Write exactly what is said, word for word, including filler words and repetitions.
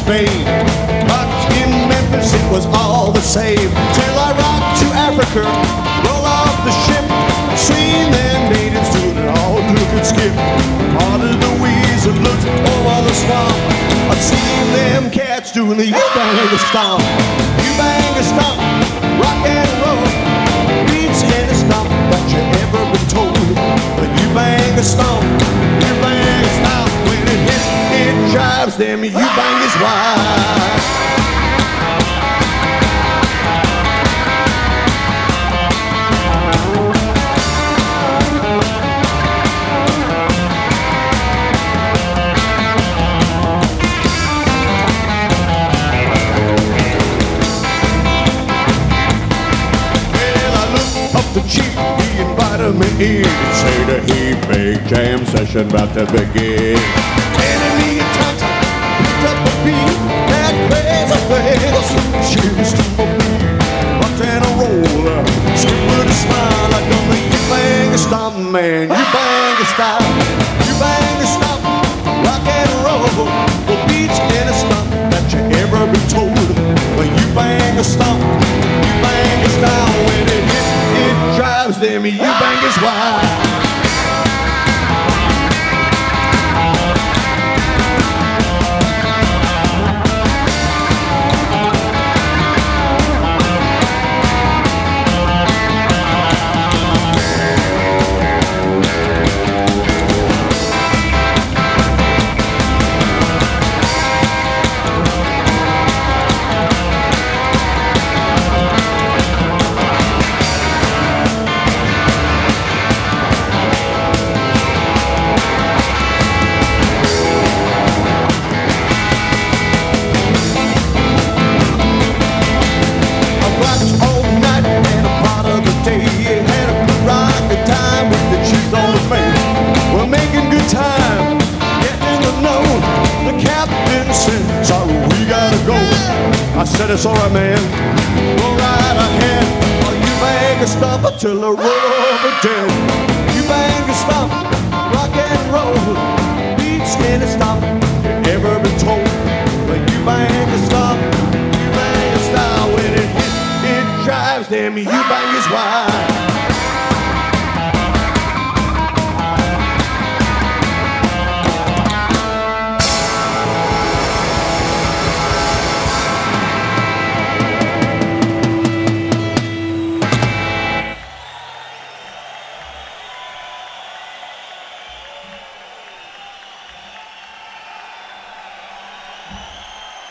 Spain. But in Memphis it was all the same. Till I rocked to Africa, roll off the ship, seen them natives doing it all look and skip. Part of the wheeze and looked over the swamp. I've seen them cats doing the U-bang stomp. U-bang stomp, rock and roll, beats any stomp that you ever been told. The U-bang stomp, U-bang stomp, when it hits, it drives them U-bangers wild. The chief, he invited me in and say the heat big jam session about to begin. Enemy attacked, picked up a beat that plays a face. She was to my feet, rocked and a roller, skipped with a smile. I done the you bang a stomp, man, you bang a style, you bang a stomp, rock and roll. Well, beats in a stomp that you ever been told. When you bang a stomp, you bang a style, when it hits, it drives them U-bangers wild. I said it's alright, man, go right ahead. Or you bang a stomp until the roll over dead. You bang a stomp, rock and roll, beats in a stomp you ever been told. When you bang a stomp, you bang a style, when it hits, it drives them you bangers wild.